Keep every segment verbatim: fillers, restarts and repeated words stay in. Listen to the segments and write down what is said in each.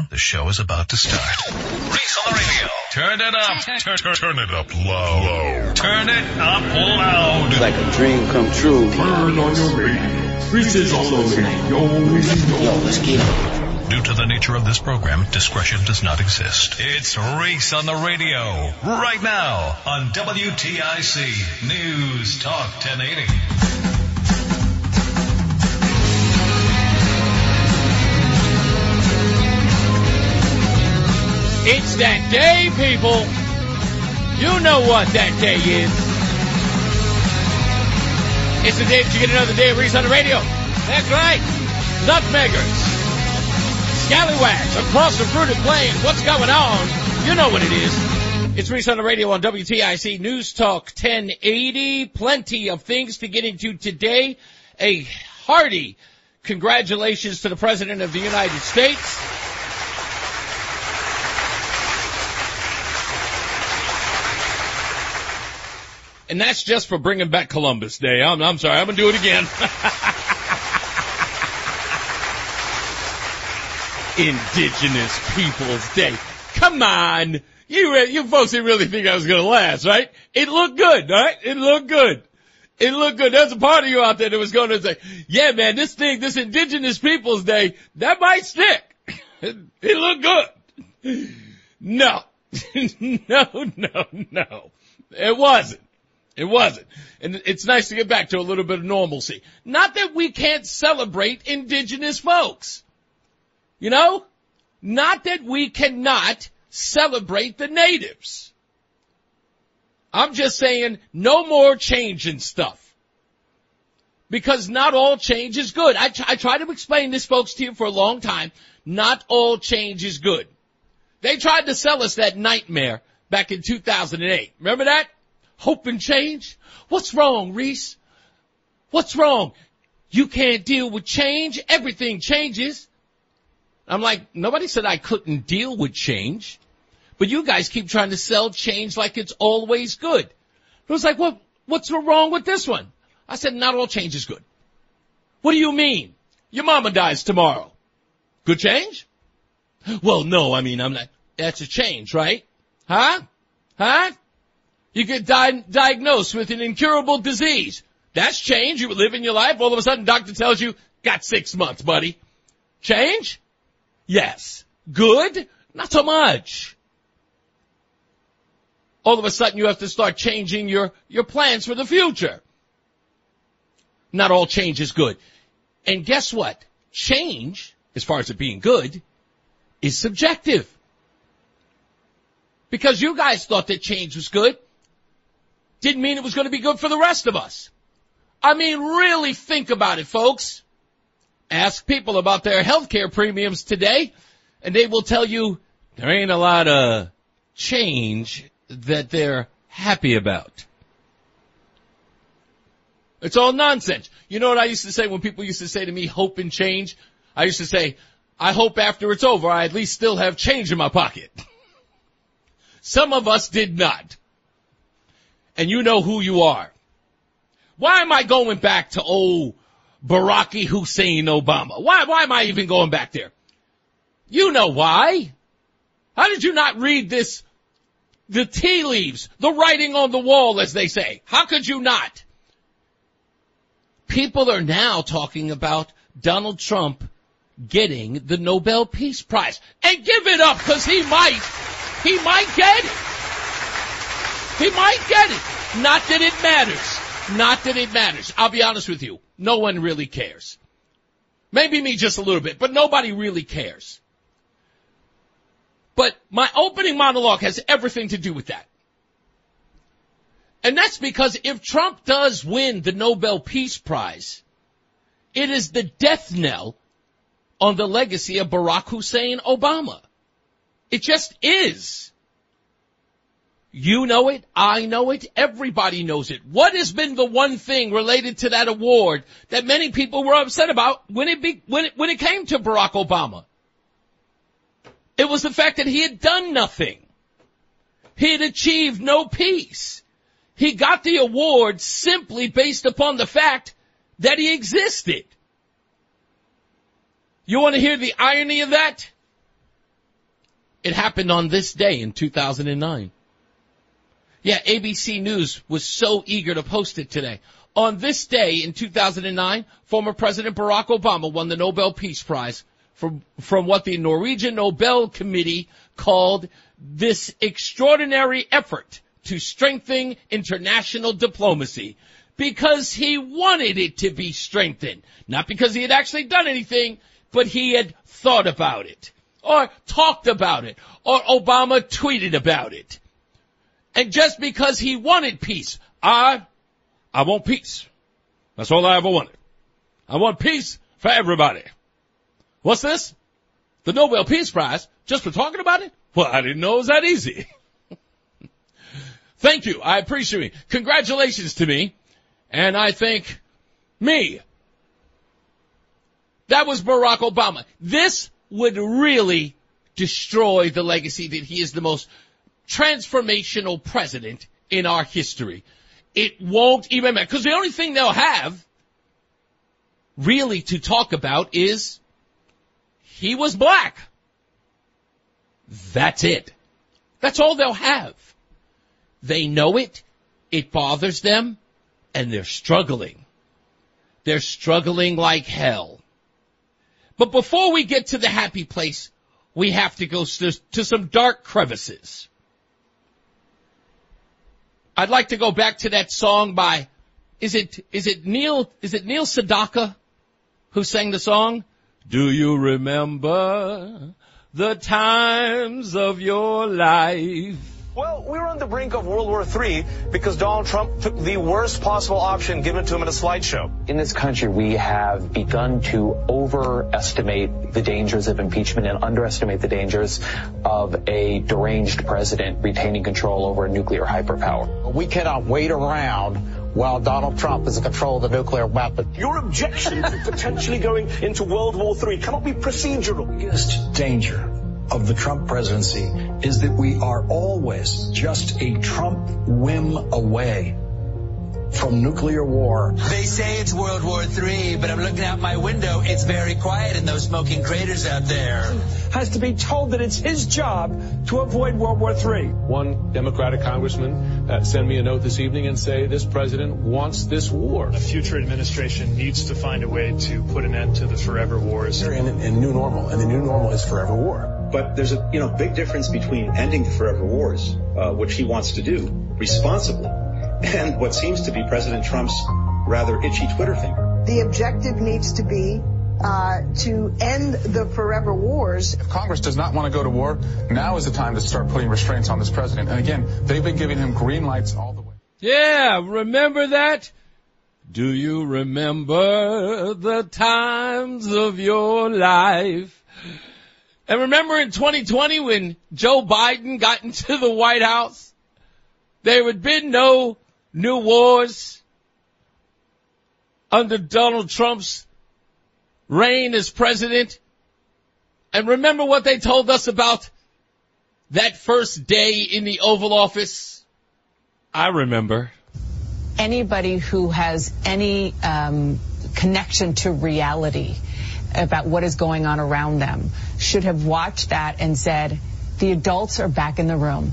attention. The show is about to start. Reese on the radio. Turn it up. Turn, turn, turn it up low. Turn it up loud. It's like a dream come true. Turn on your radio. Reese is on the radio. Yo, let's get it. Due to the nature of this program, discretion does not exist. It's Reese on the radio. Right now on W T I C News Talk ten eighty. It's that day, people. You know what that day is. It's the day that you get another day of Reese on the radio. That's right. Nutmeggers, scallywags across the fruited plain. What's going on? You know what it is. It's Reese on the radio on W T I C News Talk ten eighty. Plenty of things to get into today. A hearty congratulations to the President of the United States. And that's just for bringing back Columbus Day. I'm, I'm sorry, I'm going to do it again. Indigenous Peoples Day. Come on. You you folks didn't really think I was going to last, right? It looked good, right? It looked good. It looked good. There's a part of you out there that was going to say, yeah, man, this thing, this Indigenous Peoples Day, that might stick. It, it looked good. No. no, no, no. It wasn't. It wasn't. And it's nice to get back to a little bit of normalcy. Not that we can't celebrate indigenous folks. You know? Not that we cannot celebrate the natives. I'm just saying no more changing stuff. Because not all change is good. I, t- I try to explain this, folks, to you for a long time. Not all change is good. They tried to sell us that nightmare back in two thousand eight. Remember that? Hope and change? What's wrong, Reese? What's wrong? You can't deal with change. Everything changes. I'm like, nobody said I couldn't deal with change. But you guys keep trying to sell change like it's always good. It was like, what, what's wrong with this one? I said, not all change is good. What do you mean? Your mama dies tomorrow. Good change? Well, no, I mean, I'm not. That's a change, right? Huh? Huh? You get di- diagnosed with an incurable disease. That's change. You were living your life. All of a sudden, doctor tells you, got six months, buddy. Change? Yes. Good? Not so much. All of a sudden, you have to start changing your, your plans for the future. Not all change is good. And guess what? Change, as far as it being good, is subjective. Because you guys thought that change was good. Didn't mean it was going to be good for the rest of us. I mean, really think about it, folks. Ask people about their health care premiums today, and they will tell you there ain't a lot of change that they're happy about. It's all nonsense. You know what I used to say when people used to say to me, hope and change? I used to say, I hope after it's over, I at least still have change in my pocket. Some of us did not. And you know who you are. Why am I going back to old Barack Hussein Obama? Why, why am I even going back there? You know why. How did you not read this, the tea leaves, the writing on the wall, as they say? How could you not? People are now talking about Donald Trump getting the Nobel Peace Prize. And give it up, because he might, he might get it. He might get it. Not that it matters. Not that it matters. I'll be honest with you. No one really cares. Maybe me just a little bit, but nobody really cares. But my opening monologue has everything to do with that. And that's because if Trump does win the Nobel Peace Prize, it is the death knell on the legacy of Barack Hussein Obama. It just is. You know it. I know it. Everybody knows it. What has been the one thing related to that award that many people were upset about when it be, when it, when it came to Barack Obama? It was the fact that he had done nothing. He had achieved no peace. He got the award simply based upon the fact that he existed. You want to hear the irony of that? It happened on this day in two thousand nine. Yeah, A B C News was so eager to post it today. On this day in two thousand nine, former President Barack Obama won the Nobel Peace Prize from, from what the Norwegian Nobel Committee called this extraordinary effort to strengthen international diplomacy, because he wanted it to be strengthened. Not because he had actually done anything, but he had thought about it, or talked about it, or Obama tweeted about it. And just because he wanted peace, I, I want peace. That's all I ever wanted. I want peace for everybody. What's this? The Nobel Peace Prize? Just for talking about it? Well, I didn't know it was that easy. Thank you. I appreciate it. Congratulations to me. And I thank me. That was Barack Obama. This would really destroy the legacy that he is the most transformational president in our history. It won't even matter, because the only thing they'll have really to talk about is he was black. That's it. That's all they'll have. They know it. It bothers them. And they're struggling. They're struggling like hell. But before we get to the happy place, we have to go to, to some dark crevices. I'd like to go back to that song by, is it, is it Neil, is it Neil Sedaka who sang the song? Do you remember the times of your life? Well, we were on the brink of World War Three because Donald Trump took the worst possible option given to him in a slideshow. In this country, we have begun to overestimate the dangers of impeachment and underestimate the dangers of a deranged president retaining control over a nuclear hyperpower. We cannot wait around while Donald Trump is in control of the nuclear weapon. Your objection to potentially going into World War Three cannot be procedural. The biggest danger of the Trump presidency is that we are always just a Trump whim away from nuclear war. They say it's World War Three, but I'm looking out my window. It's very quiet in those smoking craters out there. Has to be told that it's his job to avoid World War Three. One Democratic congressman uh, sent me a note this evening and say this president wants this war. A future administration needs to find a way to put an end to the forever wars. They're in a new normal, and the new normal is forever war. But there's a you know big difference between ending the forever wars, uh, which he wants to do responsibly, and what seems to be President Trump's rather itchy Twitter finger. The objective needs to be uh, to end the forever wars. If Congress does not want to go to war, now is the time to start putting restraints on this president. And again, they've been giving him green lights all the way. Yeah, remember that? Do you remember the times of your life? And remember in twenty twenty when Joe Biden got into the White House, there had been no new wars under Donald Trump's reign as president. And remember what they told us about that first day in the Oval Office? I remember. Anybody who has any um, connection to reality about what is going on around them should have watched that and said, the adults are back in the room.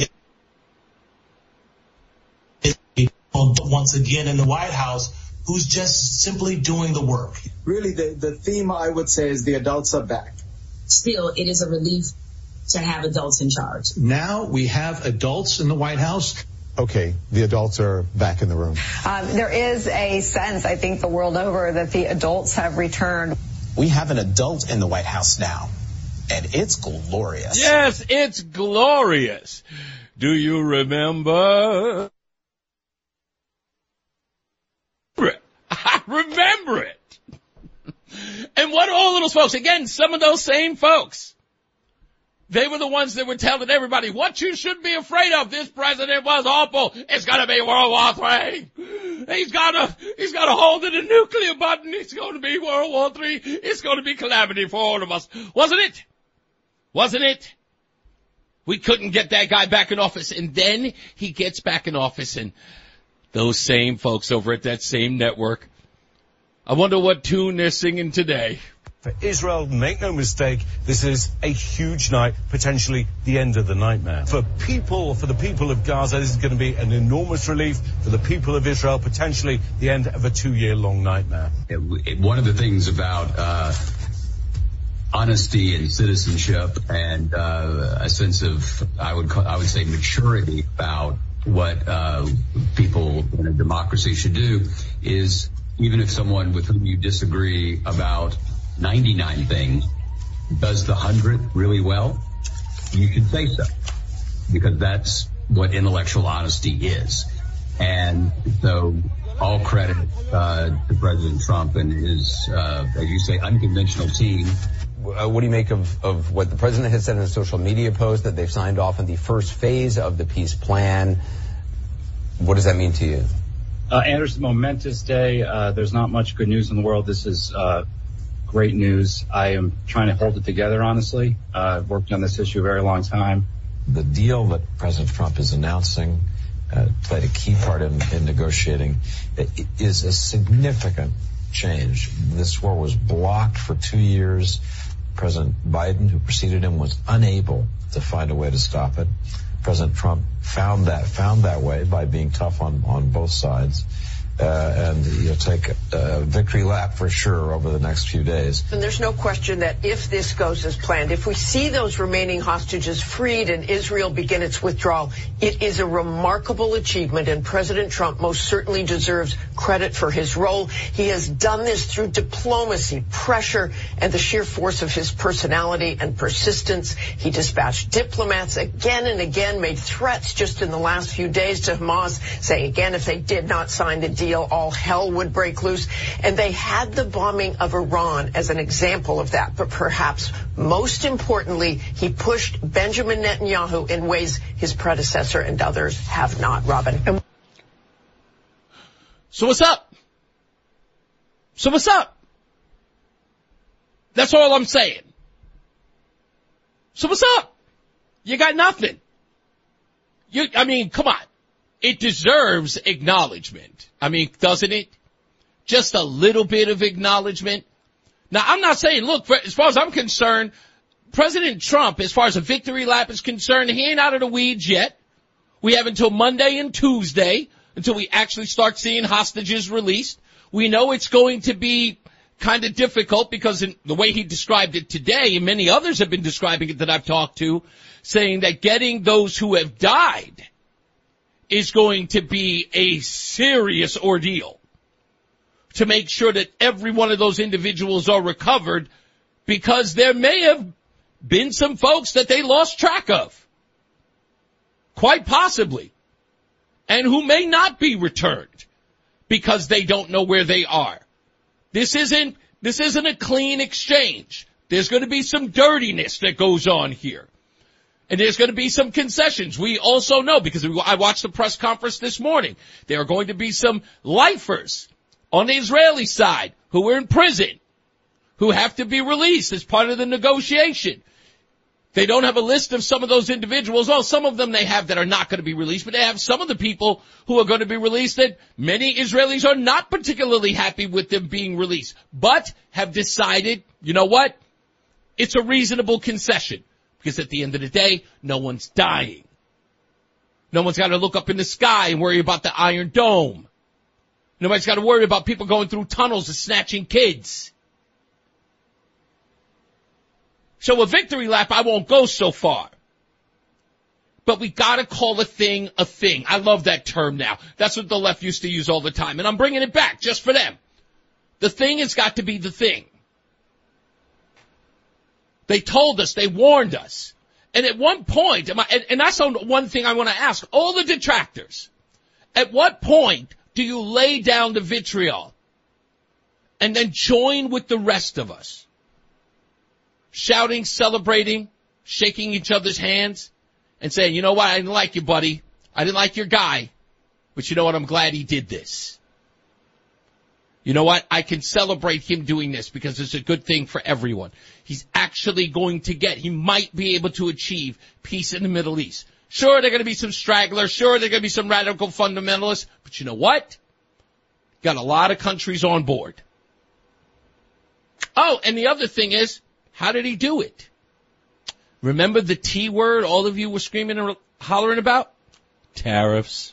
Once again in the White House, who's just simply doing the work. Really, the, the theme, I would say, is the adults are back. Still, it is a relief to have adults in charge. Now we have adults in the White House. Okay, the adults are back in the room. Um, there is a sense, I think, the world over that the adults have returned. We have an adult in the White House now, and it's glorious. Yes, it's glorious. Do you remember? I remember it. And what are all of those folks? Again, some of those same folks. They were the ones that were telling everybody what you should be afraid of. This president was awful. It's going to be World War Three. He's got a, he's got a hold of the nuclear button. It's going to be World War Three. It's going to be calamity for all of us. Wasn't it? Wasn't it? We couldn't get that guy back in office. And then he gets back in office, and those same folks over at that same network, I wonder what tune they're singing today. For Israel, make no mistake, this is a huge night, potentially the end of the nightmare. For people, for the people of Gaza, this is going to be an enormous relief. For the people of Israel, potentially the end of a two-year-long nightmare. One of the things about uh, honesty and citizenship and uh, a sense of, I would call, I would say, maturity about what uh, people in a democracy should do is, even if someone with whom you disagree about ninety-nine things does the hundred really well, you should say so, because that's what intellectual honesty is. And so all credit uh, to President Trump and his, uh, as you say, unconventional team. Uh, what do you make of, of what the president has said in a social media post, that they've signed off on the first phase of the peace plan? What does that mean to you? Uh, Anders, a momentous day. Uh, there's not much good news in the world. This is uh, great news. I am trying to hold it together, honestly. Uh, I've worked on this issue a very long time. The deal that President Trump is announcing uh, played a key part in, in negotiating. It is a significant change. This war was blocked for two years. President Biden, who preceded him, was unable to find a way to stop it. President Trump found that found that way by being tough on, on both sides. Uh, and you'll take a victory lap for sure over the next few days. And there's no question that if this goes as planned, if we see those remaining hostages freed and Israel begin its withdrawal, it is a remarkable achievement, and President Trump most certainly deserves credit for his role. He has done this through diplomacy, pressure, and the sheer force of his personality and persistence. He dispatched diplomats again and again, made threats just in the last few days to Hamas, saying again if they did not sign the deal, all hell would break loose. And they had the bombing of Iran as an example of that. But perhaps most importantly, he pushed Benjamin Netanyahu in ways his predecessor and others have not, Robin. And so what's up? So what's up? That's all I'm saying. So what's up? You got nothing. You, I mean, come on. It deserves acknowledgement. I mean, doesn't it? Just a little bit of acknowledgement. Now, I'm not saying, look, for, as far as I'm concerned, President Trump, as far as a victory lap is concerned, he ain't out of the weeds yet. We have until Monday and Tuesday until we actually start seeing hostages released. We know it's going to be kind of difficult because in the way he described it today, and many others have been describing it that I've talked to, saying that getting those who have died is going to be a serious ordeal to make sure that every one of those individuals are recovered, because there may have been some folks that they lost track of, quite possibly, and who may not be returned because they don't know where they are. This isn't, this isn't a clean exchange. There's going to be some dirtiness that goes on here. And there's going to be some concessions. We also know, because I watched the press conference this morning, there are going to be some lifers on the Israeli side who are in prison, who have to be released as part of the negotiation. They don't have a list of some of those individuals. Well, some of them they have that are not going to be released, but they have some of the people who are going to be released that many Israelis are not particularly happy with them being released, but have decided, you know what? It's a reasonable concession. Because at the end of the day, no one's dying. No one's got to look up in the sky and worry about the Iron Dome. Nobody's got to worry about people going through tunnels and snatching kids. So a victory lap, I won't go so far. But we got to call a thing a thing. I love that term now. That's what the left used to use all the time. And I'm bringing it back just for them. The thing has got to be the thing. They told us, they warned us. And at one point, and, and that's one thing I want to ask all the detractors, at what point do you lay down the vitriol and then join with the rest of us? Shouting, celebrating, shaking each other's hands, and saying, you know what, I didn't like you, buddy. I didn't like your guy. But you know what, I'm glad he did this. You know what? I can celebrate him doing this because it's a good thing for everyone. He's actually going to get, he might be able to achieve peace in the Middle East. Sure, there are going to be some stragglers. Sure, there are going to be some radical fundamentalists. But you know what? Got a lot of countries on board. Oh, and the other thing is, how did he do it? Remember the T word all of you were screaming and hollering about? Tariffs.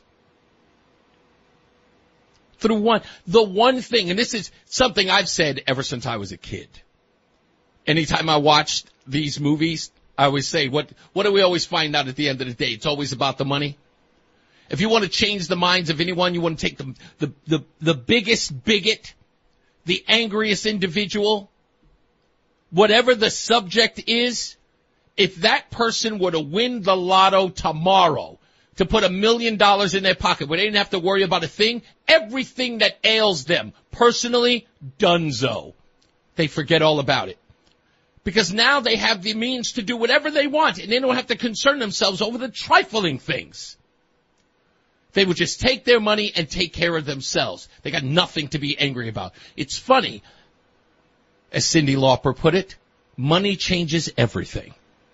Through one, the one thing, and this is something I've said ever since I was a kid. Anytime I watched these movies, I always say, what, what do we always find out at the end of the day? It's always about the money. If you want to change the minds of anyone, you want to take the, the, the, the biggest bigot, the angriest individual, whatever the subject is, if that person were to win the lotto tomorrow, to put a million dollars in their pocket where they didn't have to worry about a thing, everything that ails them, personally, donezo. They forget all about it. Because now they have the means to do whatever they want, and they don't have to concern themselves over the trifling things. They would just take their money and take care of themselves. They got nothing to be angry about. It's funny, as Cyndi Lauper put it, money changes everything.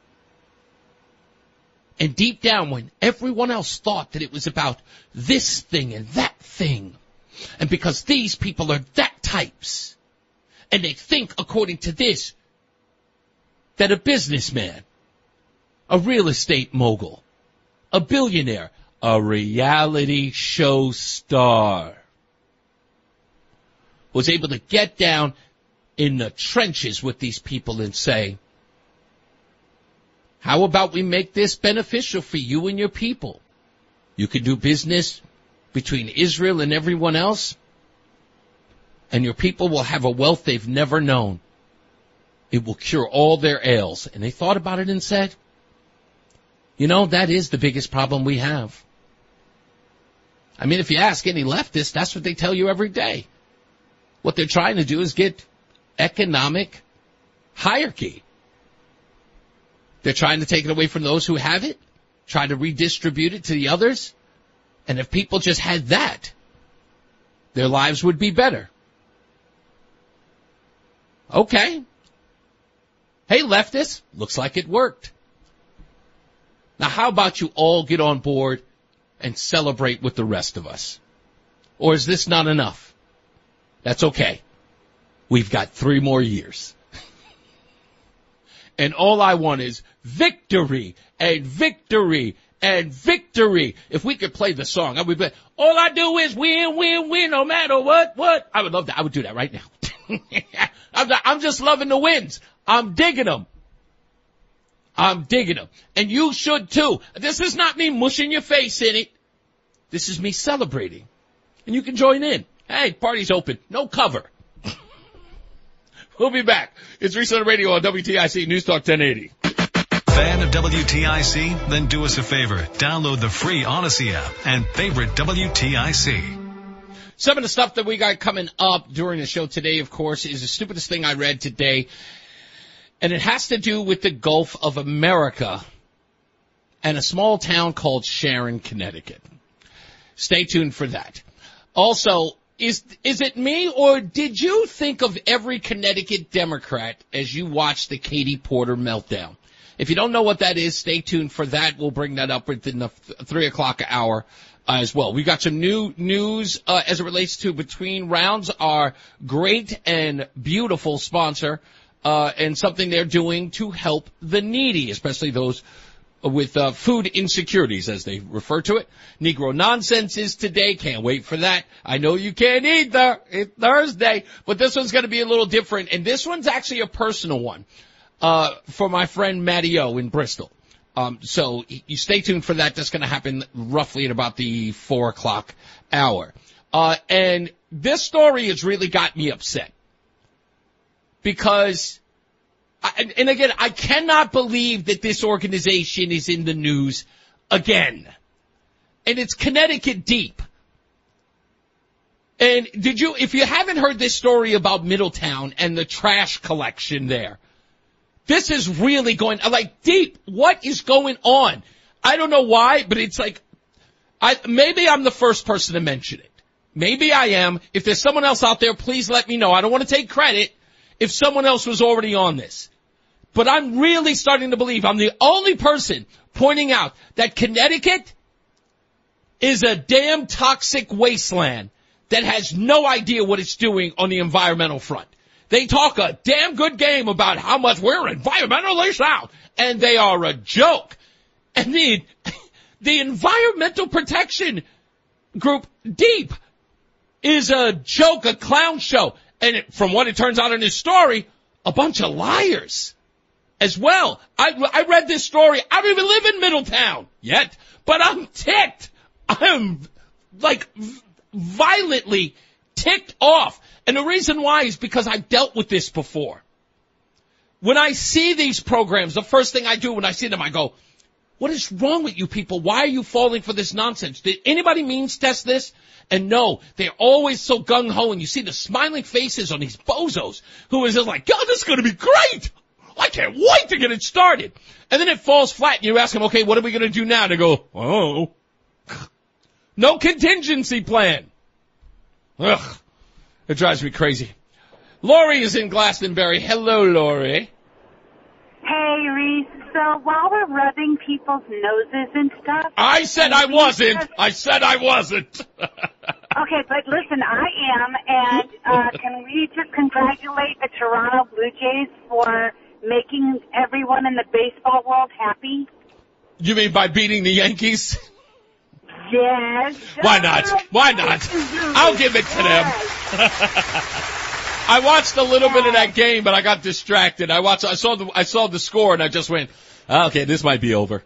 And deep down, when everyone else thought that it was about this thing and that thing, and because these people are that types, and they think according to this, that a businessman, a real estate mogul, a billionaire, a reality show star was able to get down in the trenches with these people and say, how about we make this beneficial for you and your people? You can do business between Israel and everyone else, and your people will have a wealth they've never known. It will cure all their ails. And they thought about it and said, you know, that is the biggest problem we have. I mean, if you ask any leftist, that's what they tell you every day. What they're trying to do is get economic hierarchy. They're trying to take it away from those who have it, try to redistribute it to the others. And if people just had that, their lives would be better. Okay. Hey, leftists, looks like it worked. Now, how about you all get on board and celebrate with the rest of us? Or is this not enough? That's okay. We've got three more years. And all I want is victory and victory and victory. If we could play the song, I would be, all I do is win, win, win, no matter what, what. I would love that. I would do that right now. I'm, I'm just loving the wins. I'm digging them. I'm digging them. And you should too. This is not me mushing your face in it. This is me celebrating. And you can join in. Hey, party's open. No cover. We'll be back. It's Reset Radio on W T I C News Talk ten eighty. Fan of W T I C? Then do us a favor. Download the free Odyssey app and favorite W T I C. Some of the stuff that we got coming up during the show today, of course, is the stupidest thing I read today. And it has to do with the Gulf of America and a small town called Sharon, Connecticut. Stay tuned for that. Also, is is it me, or did you think of every Connecticut Democrat as you watched the Katie Porter meltdown? If you don't know what that is, stay tuned for that. We'll bring that up within the three o'clock hour uh, as well. We've got some new news uh, as it relates to Between Rounds, our great and beautiful sponsor, uh, and something they're doing to help the needy, especially those with uh, food insecurities, as they refer to it. Negro Nonsense is today. Can't wait for that. I know you can't either. It's Thursday. But this one's going to be a little different. And this one's actually a personal one uh for my friend Matty O in Bristol. Um So you stay tuned for that. That's going to happen roughly at about the four o'clock hour. Uh And this story has really got me upset. Because... I, and again, I cannot believe that this organization is in the news again. And it's Connecticut Deep. And did you, if you haven't heard this story about Middletown and the trash collection there, this is really going, like, Deep, what is going on? I don't know why, but it's like, I, maybe I'm the first person to mention it. Maybe I am. If there's someone else out there, please let me know. I don't want to take credit if someone else was already on this. But I'm really starting to believe I'm the only person pointing out that Connecticut is a damn toxic wasteland that has no idea what it's doing on the environmental front. They talk a damn good game about how much we're environmentally sound, and they are a joke. And the, the Environmental Protection Group, DEEP, is a joke, a clown show. And it, from what it turns out in this story, a bunch of liars as well. I, I read this story. I don't even live in Middletown yet, but I'm ticked. I'm like violently ticked off. And the reason why is because I've dealt with this before. When I see these programs, the first thing I do when I see them, I go, what is wrong with you people? Why are you falling for this nonsense? Did anybody means test this? And no, they're always so gung-ho, and you see the smiling faces on these bozos who is just like, God, this is going to be great. I can't wait to get it started. And then it falls flat, and you ask them, okay, what are we going to do now? And they go, oh, no contingency plan. Ugh, it drives me crazy. Lori is in Glastonbury. Hello, Lori. Hey, Reese. So while we're rubbing people's noses and stuff... I said I wasn't. Just... I said I wasn't. Okay, but listen, I am, and uh, can we just congratulate the Toronto Blue Jays for making everyone in the baseball world happy? You mean by beating the Yankees? Yes. Why not? Why not? I'll give it to them. I watched a little bit of that game, but I got distracted. I watched. I saw the. I saw the score, and I just went, oh, "Okay, this might be over."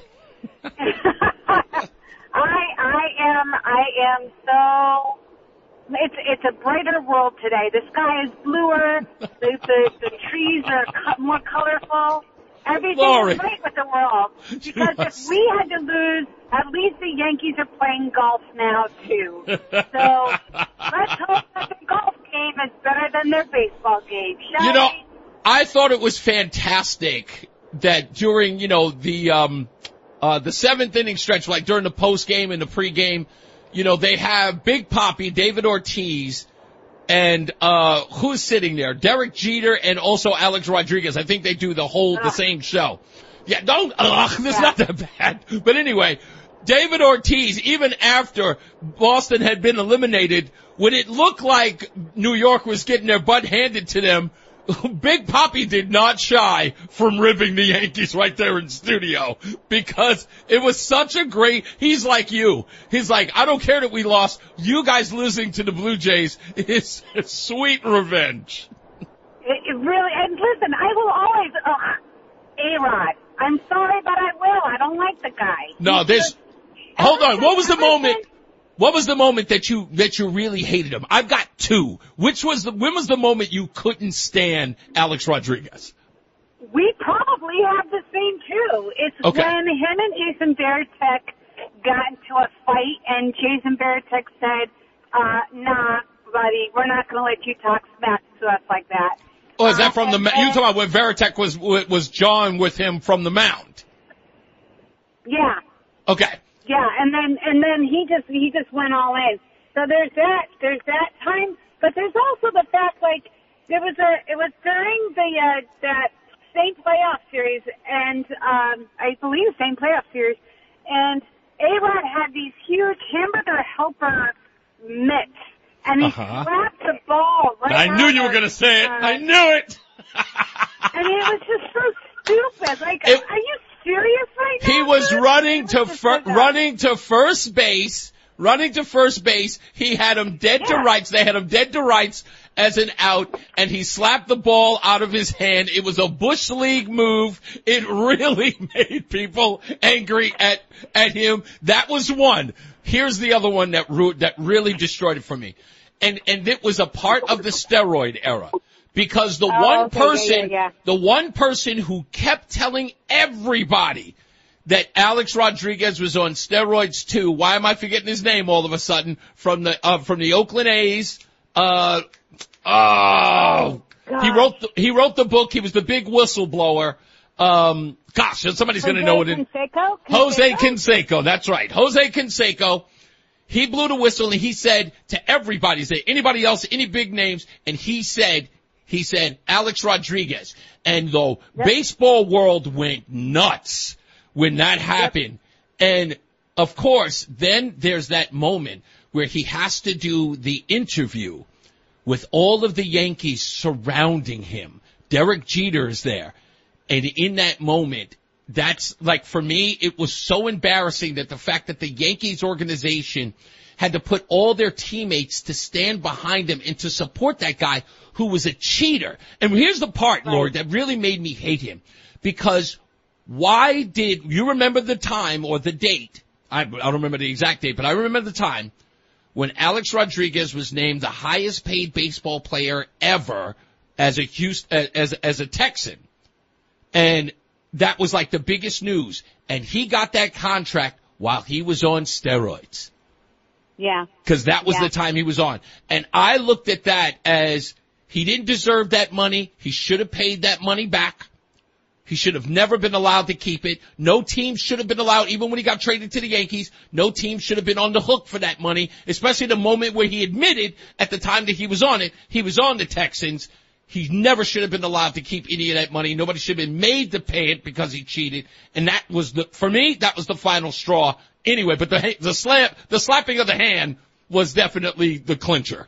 I I am I am so. It's it's a brighter world today. The sky is bluer. The the, the trees are co- more colorful. Everything Lori. is great with the world. Because if we had to lose, at least the Yankees are playing golf now too. So let's hope that the golf game is better than their baseball game. Shall you know, we? I thought it was fantastic that during you know the um uh the seventh inning stretch, like during the post game and the pregame, you know they have Big Papi, David Ortiz. And, uh, who's sitting there? Derek Jeter and also Alex Rodriguez. I think they do the whole, the same show. Yeah, don't, ugh, this is not that bad. But anyway, David Ortiz, even after Boston had been eliminated, when it looked like New York was getting their butt handed to them, Big Papi did not shy from ribbing the Yankees right there in studio because it was such a great, he's like you. He's like, I don't care that we lost. You guys losing to the Blue Jays is sweet revenge. It, it really, and listen, I will always, uh, A-Rod, I'm sorry, but I will. I don't like the guy. No, there's, hold on. What was the moment? What was the moment that you that you really hated him? I've got two. Which was the when was the moment you couldn't stand Alex Rodriguez? We probably have the same too. It's okay. When him and Jason Varitek got into a fight, and Jason Varitek said, uh, "Nah, buddy, we're not going to let you talk smack to us like that." Oh, is that from uh, the? You talking about when Varitek was was John with him from the mound? Yeah. Okay. Yeah, and then and then he just he just went all in. So there's that there's that time, but there's also the fact like there was a it was during the uh, that same playoff series and um, I believe same playoff series, and A-Rod had these huge hamburger helper mitts, and he uh-huh. slapped the ball. Right I knew you were going to say it. Uh, I knew it. I mean, it was just so stupid. Like, it, are you serious right now? He was dude? running was to fir- running to first base, running to first base. He had him dead yeah. to rights. They had him dead to rights as an out, and he slapped the ball out of his hand. It was a Bush League move. It really made people angry at at him. That was one. Here's the other one that ru- that really destroyed it for me, and and it was a part of the steroid era. Because the oh, one okay, person, yeah, yeah, yeah. the one person who kept telling everybody that Alex Rodriguez was on steroids too. Why am I forgetting his name all of a sudden? From the uh, from the Oakland A's. Uh, oh, oh he wrote the, he wrote the book. He was the big whistleblower. Um, gosh, somebody's going to know it. Canseco? Jose Canseco. That's right, Jose Canseco. He blew the whistle and he said to everybody, say anybody else, any big names, and he said. He said, Alex Rodriguez. And the yep. baseball world went nuts when that happened. Yep. And, of course, then there's that moment where he has to do the interview with all of the Yankees surrounding him. Derek Jeter is there. And in that moment, that's like, for me, it was so embarrassing that the fact that the Yankees organization had to put all their teammates to stand behind him and to support that guy who was a cheater. And here's the part, right, Lord, that really made me hate him. Because why did, you remember the time or the date, I, I don't remember the exact date, but I remember the time when Alex Rodriguez was named the highest paid baseball player ever as a Houston, as, as a Texan. And that was like the biggest news. And he got that contract while he was on steroids. Yeah. Because that was yeah. the time he was on. And I looked at that as he didn't deserve that money. He should have paid that money back. He should have never been allowed to keep it. No team should have been allowed, even when he got traded to the Yankees, no team should have been on the hook for that money, especially the moment where he admitted at the time that he was on it, he was on the Texans. He never should have been allowed to keep any of that money. Nobody should have been made to pay it because he cheated. And that was the, for me, that was the final straw anyway. But the, the slap, the slapping of the hand was definitely the clincher.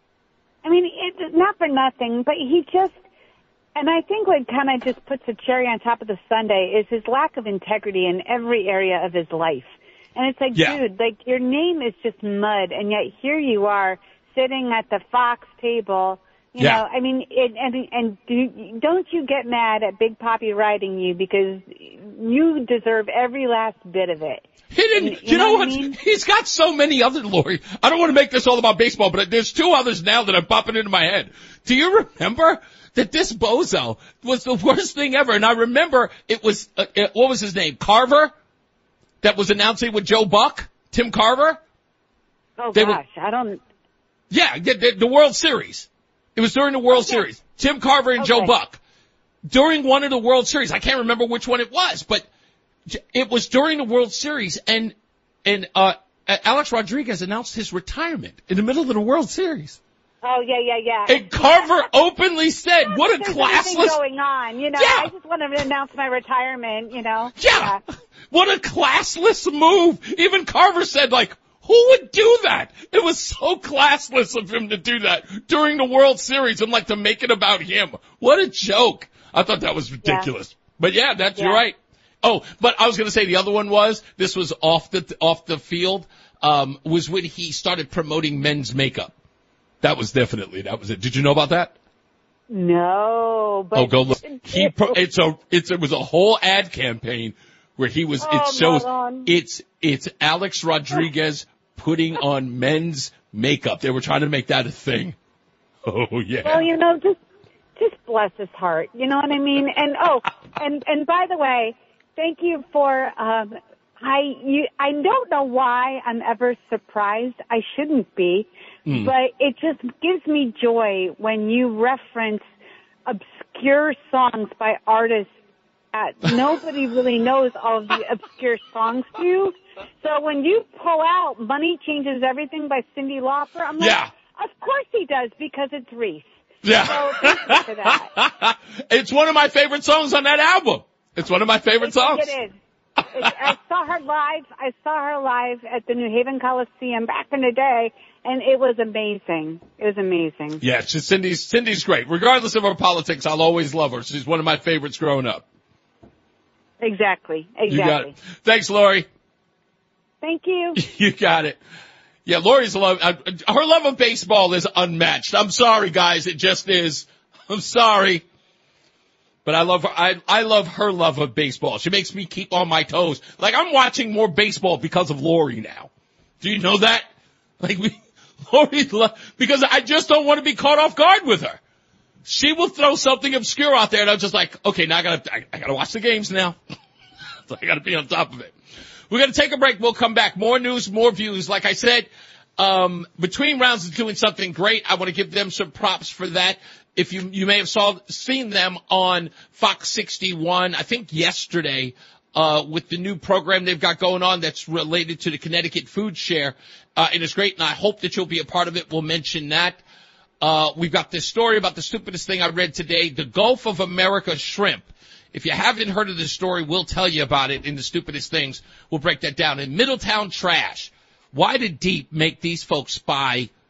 I mean, it's not for nothing, but he just, and I think what kind of just puts a cherry on top of the sundae is his lack of integrity in every area of his life. And it's like, yeah. dude, like your name is just mud, and yet here you are sitting at the Fox table. You yeah. know, I mean, it, and and do, don't you get mad at Big Papi writing you because you deserve every last bit of it. He didn't, you, you know, know what? what? I mean? He's got so many other, Lori. I don't want to make this all about baseball, but there's two others now that are popping into my head. Do you remember that this bozo was the worst thing ever? And I remember it was, uh, uh, what was his name? Carver? That was announcing with Joe Buck? Tim Carver? Oh, they gosh, were, I don't. Yeah, the, the, the World Series. It was during the World okay. Series. Tim Carver and okay. Joe Buck. During one of the World Series. I can't remember which one it was, but it was during the World Series, and and uh Alex Rodriguez announced his retirement in the middle of the World Series. Oh, yeah, yeah, yeah. And Carver openly said, yeah, what a classless... going on, you know. Yeah. I just wanted to announce my retirement, you know. Yeah. yeah. What a classless move. Even Carver said, like, who would do that? It was so classless of him to do that during the World Series and, like, to make it about him. What a joke. I thought that was ridiculous. Yeah. But, yeah, that's, yeah. you're right. Oh, but I was going to say the other one was, this was off the, off the field, um, was when he started promoting men's makeup. That was definitely, that was it. Did you know about that? No, but. Oh, go look. He, pro, it's a, it's, it was a whole ad campaign where he was, oh, it shows, it's, it's Alex Rodriguez putting on men's makeup. They were trying to make that a thing. Oh, yeah. Well, you know, just, just bless his heart. You know what I mean? And, oh, and, and by the way, thank you for, um, I, you, I don't know why I'm ever surprised. I shouldn't be, mm. but it just gives me joy when you reference obscure songs by artists that nobody really knows all of the obscure songs to. So when you pull out Money Changes Everything by Cyndi Lauper, I'm like, yeah. of course he does, because it's Reese. Yeah. So thank you for that. It's one of my favorite songs on that album. It's one of my favorite I songs. It is. It, I saw her live. I saw her live at the New Haven Coliseum back in the day, and it was amazing. It was amazing. Yeah, she's, Cindy's, Cindy's great. Regardless of her politics, I'll always love her. She's one of my favorites growing up. Exactly. Exactly. You got it. Thanks, Lori. Thank you. You got it. Yeah, Lori's love, uh, her love of baseball is unmatched. I'm sorry, guys. It just is. I'm sorry. But I love her. I, I love her love of baseball. She makes me keep on my toes. Like, I'm watching more baseball because of Lori now. Do you know that? Like, we, Lori, because I just don't want to be caught off guard with her. She will throw something obscure out there, and I'm just like, okay, now I gotta, I, I gotta watch the games now. So I gotta be on top of it. We're gonna take a break. We'll come back. More news, more views. Like I said, um, Between Rounds is doing something great. I want to give them some props for that. If you, you may have saw, seen them on Fox sixty-one, I think yesterday, uh, with the new program they've got going on that's related to the Connecticut Food Share. Uh, and it's great, and I hope that you'll be a part of it. We'll mention that. Uh, we've got this story about the stupidest thing I read today, the Gulf of America shrimp. If you haven't heard of this story, we'll tell you about it in the stupidest things. We'll break that down. In Middletown trash, why did Deep make these folks buy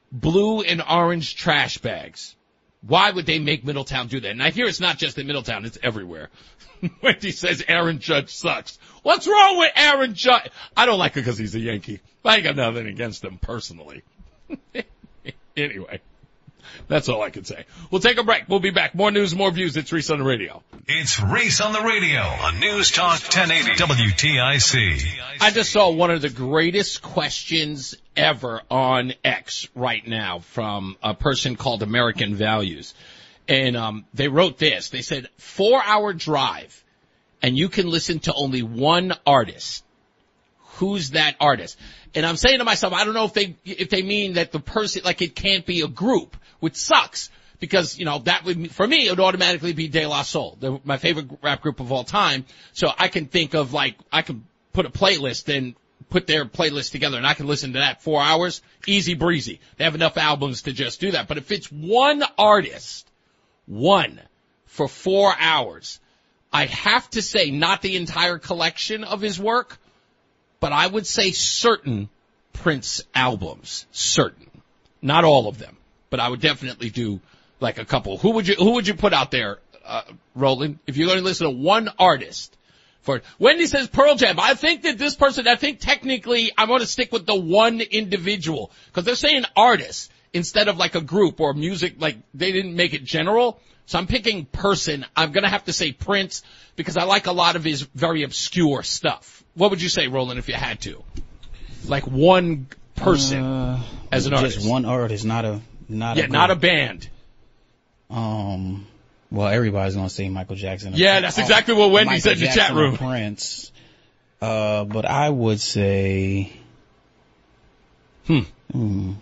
blue and orange trash bags. Why would they make Middletown do that? And I hear it's not just in Middletown, it's everywhere. Wendy says Aaron Judge sucks. What's wrong with Aaron Judge? I don't like it because he's a Yankee. I ain't got nothing against him personally. Anyway, that's all I can say. We'll take a break. We'll be back. More news, more views. It's Reese on the Radio. It's Reese on the Radio on News Talk ten eighty W T I C. I just saw one of the greatest questions ever on X right now from a person called American Values. And um they wrote this. They said, four-hour drive, and you can listen to only one artist. Who's that artist? And I'm saying to myself, I don't know if they if they mean that the person, like it can't be a group, which sucks. Because, you know, that would, for me, it would automatically be De La Soul. They're my favorite rap group of all time. So I can think of, like, I can put a playlist and put their playlist together, and I can listen to that four hours, easy breezy. They have enough albums to just do that. But if it's one artist, one, for four hours, I have to say, not the entire collection of his work, but I would say certain Prince albums. Certain. Not all of them. But I would definitely do like a couple. Who would you, who would you put out there, uh, Roland, if you're going to listen to one artist for it? Wendy says Pearl Jam. I think that this person, I think technically I'm going to stick with the one individual because they're saying artists instead of like a group or music. Like they didn't make it general. So I'm picking person. I'm going to have to say Prince because I like a lot of his very obscure stuff. What would you say, Roland, if you had to? Like one person uh, as an just artist. Just one artist, not a, not yeah, a not a band. Um, well, everybody's going to say Michael Jackson. Yeah, that's exactly what Wendy Michael said in the Jackson chat room. Prince. Uh, but I would say, hmm. hmm.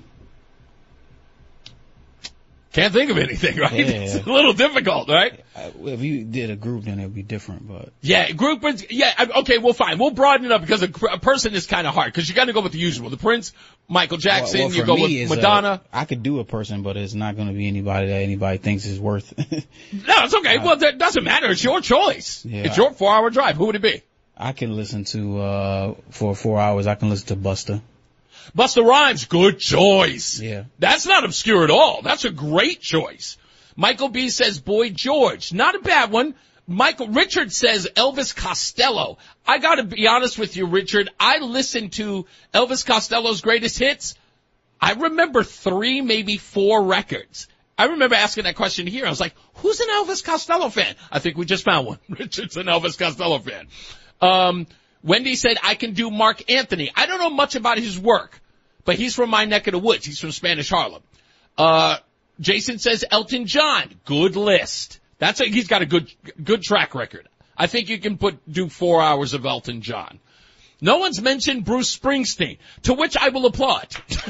Can't think of anything, right? Yeah. It's a little difficult, right? If you did a group, then it would be different, but. Yeah, group, yeah, okay, well fine. We'll broaden it up because a, a person is kind of hard because you got to go with the usual. The Prince, Michael Jackson, well, well, you go with Madonna. A, I could do a person, but it's not going to be anybody that anybody thinks is worth. No, it's okay. I, well, that doesn't matter. It's your choice. Yeah, it's your four hour drive. Who would it be? I can listen to, uh, for four hours, I can listen to Busta. Busta Rhymes, good choice. Yeah. That's not obscure at all. That's a great choice. Michael B says Boy George. Not a bad one. Michael Richard says Elvis Costello. I gotta be honest with you, Richard. I listened to Elvis Costello's greatest hits. I remember three, maybe four records. I remember asking that question here. I was like, who's an Elvis Costello fan? I think we just found one. Richard's an Elvis Costello fan. Um, Wendy said, I can do Mark Anthony. I don't know much about his work, but he's from my neck of the woods. He's from Spanish Harlem. Uh, Jason says Elton John. Good list. That's a, he's got a good, good track record. I think you can put, do four hours of Elton John. No one's mentioned Bruce Springsteen, to which I will applaud.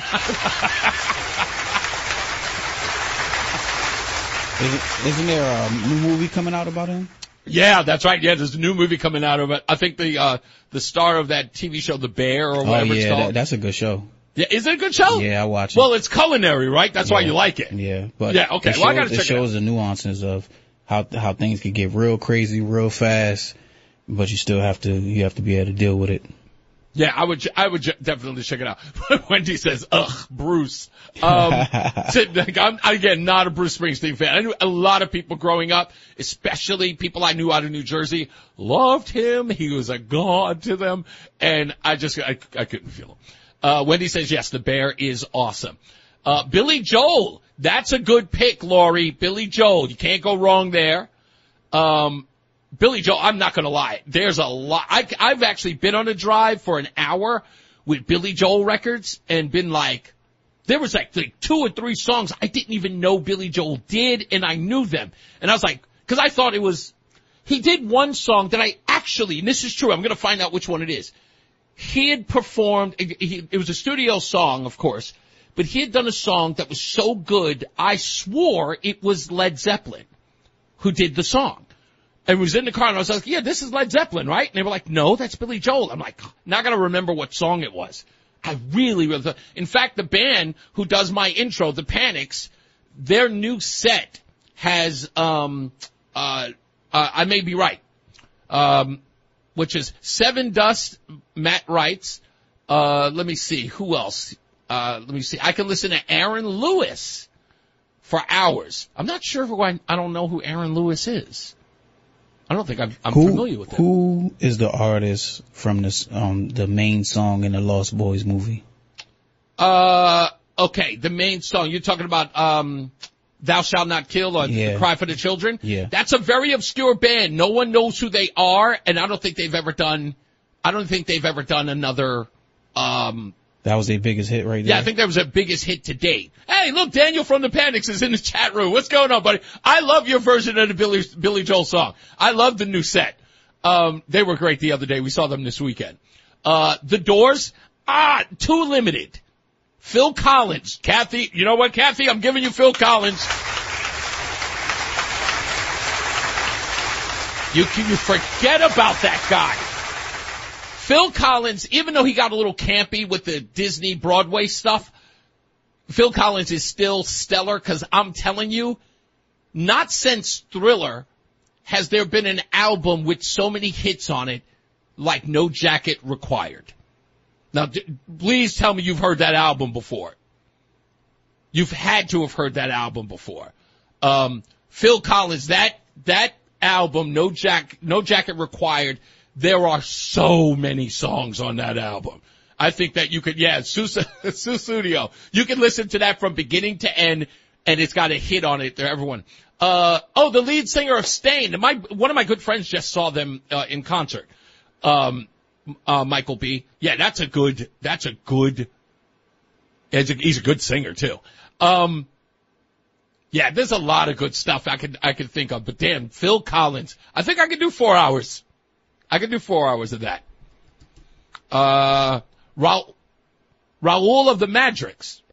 Isn't, isn't there a new movie coming out about him? Yeah, that's right. Yeah, there's a new movie coming out of it. I think the, uh, the star of that T V show, The Bear, or whatever oh, yeah, it's called. That, that's a good show. Yeah, is it a good show? Yeah, I watch it. Well, it's culinary, right? That's yeah. why you like it. Yeah, but yeah, okay. It well, shows, I gotta check it shows it out. the nuances of how how things can get real crazy, real fast, but you still have to you have to be able to deal with it. Yeah, I would, I would definitely check it out. Wendy says, ugh, Bruce. Um, so, I'm, again, not a Bruce Springsteen fan. I knew a lot of people growing up, especially people I knew out of New Jersey, loved him. He was a god to them. And I just, I, I couldn't feel him. Uh, Wendy says, yes, The Bear is awesome. Uh, Billy Joel. That's a good pick, Laurie. Billy Joel. You can't go wrong there. Um, Billy Joel, I'm not going to lie. There's a lot. I, I've actually been on a drive for an hour with Billy Joel records and been like, there was like, like two or three songs I didn't even know Billy Joel did, and I knew them. And I was like, because I thought it was, he did one song that I actually, and this is true, I'm going to find out which one it is. He had performed, he, it was a studio song, of course, but he had done a song that was so good, I swore it was Led Zeppelin who did the song. And was in the car, and I was like, yeah, this is Led Zeppelin, right? And they were like, no, that's Billy Joel. I'm like, not going to remember what song it was. I really, really thought. In fact, the band who does my intro, the Panics, their new set has, um, uh, uh I may be right, um, which is Seven Dust, Matt writes, uh, let me see, who else? Uh, let me see. I can listen to Aaron Lewis for hours. I'm not sure who I, I don't know who Aaron Lewis is. I don't think I'm, I'm who, familiar with him. Who is the artist from this, um, the main song in the Lost Boys movie? Uh, okay. The main song. You're talking about, um, Thou Shalt Not Kill or Yeah. Cry for the Children? Yeah. That's a very obscure band. No one knows who they are, and I don't think they've ever done, I don't think they've ever done another, um, That was their biggest hit right there. yeah, I think that was their biggest hit to date. Hey, look, Daniel from the Panics is in the chat room. What's going on, buddy? I love your version of the Billy, Billy Joel song. I love the new set. Um, they were great the other day. We saw them this weekend. Uh, The Doors, ah, too limited. Phil Collins. Kathy, you know what, Kathy? I'm giving you Phil Collins. You can, you forget about that guy. Phil Collins, even though he got a little campy with the Disney Broadway stuff, Phil Collins is still stellar because I'm telling you, not since Thriller has there been an album with so many hits on it like No Jacket Required. Now, d- please tell me you've heard that album before. You've had to have heard that album before. Um, Phil Collins, that, that album, No Jack, No Jacket Required, there are so many songs on that album. I think that you could, yeah, Su Studio. You can listen to that from beginning to end, and it's got a hit on it there, everyone. Uh, oh, the lead singer of Stain. My, one of my good friends just saw them, uh, in concert. Um, uh, Michael B. Yeah, that's a good, that's a good, he's a, he's a good singer too. Um, yeah, there's a lot of good stuff I could, I could think of, but damn, Phil Collins. I think I could do four hours. I could do four hours of that. Uh, Ra- Raul of the Madrigs.